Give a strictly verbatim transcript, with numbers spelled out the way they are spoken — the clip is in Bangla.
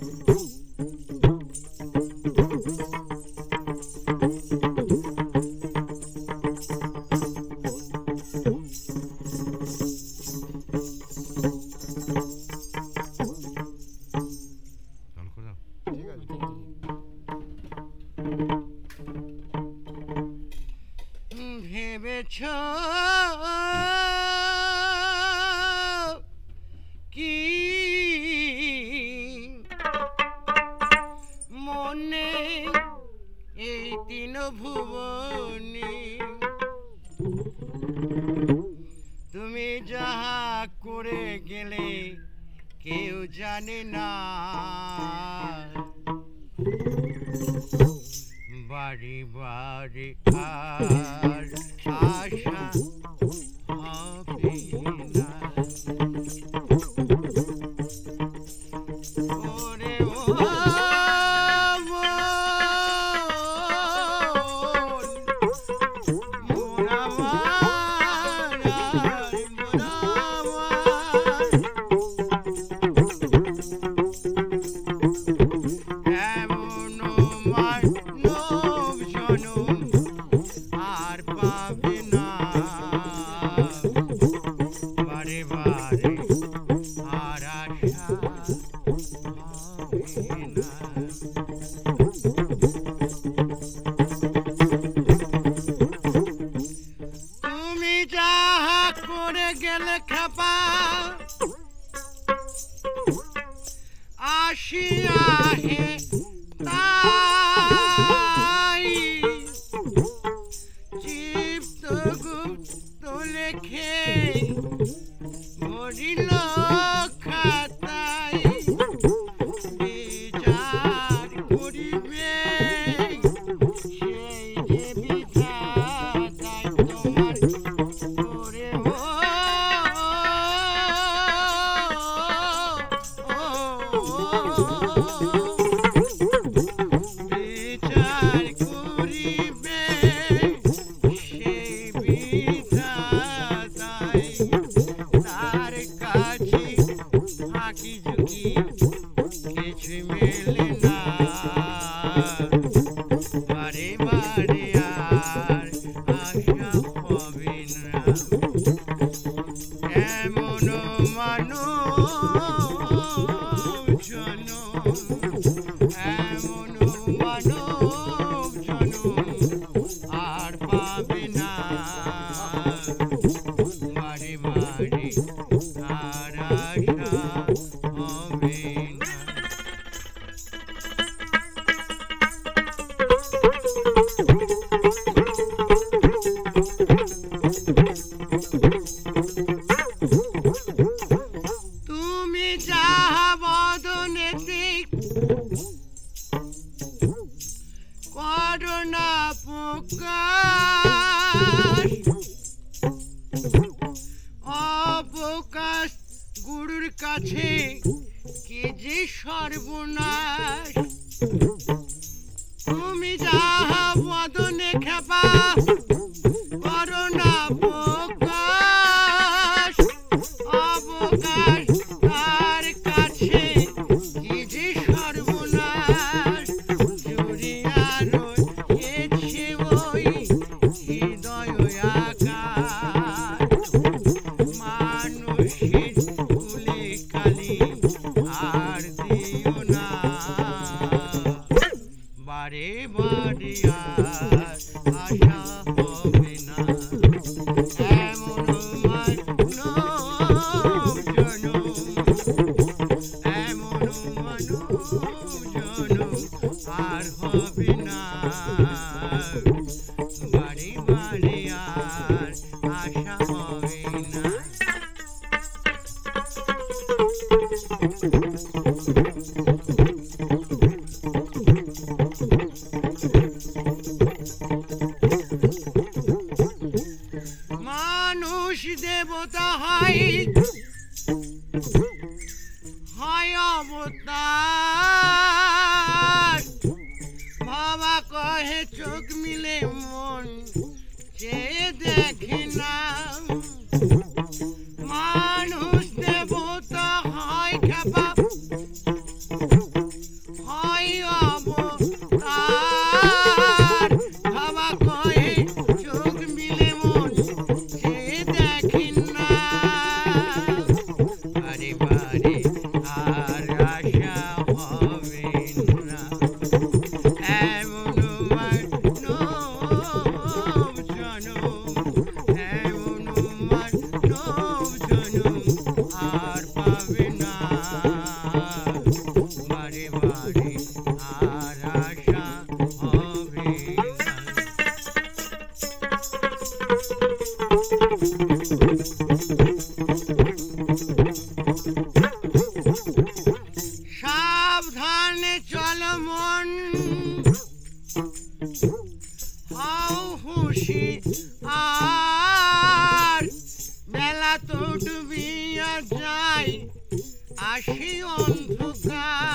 ভেবেছ কি মনে এই তিন ভুবনে তুমি যাহা করে গেলে কেউ জানে না বাড়ি বাড়ি আর আশা হবে না ওরে ও তুমি যাহা করে গেলে খাপা আসিয়া হে তাই চিপ্ত গুপ্ত লেখে মরিল খাতায় বিচার করিবে সেই যে বিধাতায় তোমার করে ও বিচার করিবে সেই বিধাতায় তার কাছে ফাঁকি ঝুঁকি কিছু মেলে না বারে বারে আর আশা হবে না এমন মানব জনম এমন মানব জনম আর পাবে না বারে বারে আর আশা হবে না তুমি যাহা বদনেতে করোনা প্রকাশ অবকাশ গুরুর কাছে কে যে সর্বনাশ তুমি যাহা বদনে খেপা করোনা প্রকাশ অবকাশ তার কাছে কি যে সর্বনাশ জুড়িয়া রয়েছে ওই হৃদয় আকার মানুষের কুলে কালি আর দিও না বারে বারে আর আশা হবে না এমন মানব জনম এমন মানব জনম আর হবে না বারে বারে আর আশা হবে না মানুষ দেবতা হয় হয় অবতার বাবা কহে চোখ মিলে মন চেয়ে দেখে না মানুষ দেবতা হয় খাবা বারে আর আশা হবে না। সাবধানে চল মন, হাও হুঁশি আর বেলা তো ডুবিয়া যায়, আসি অন্ধকার।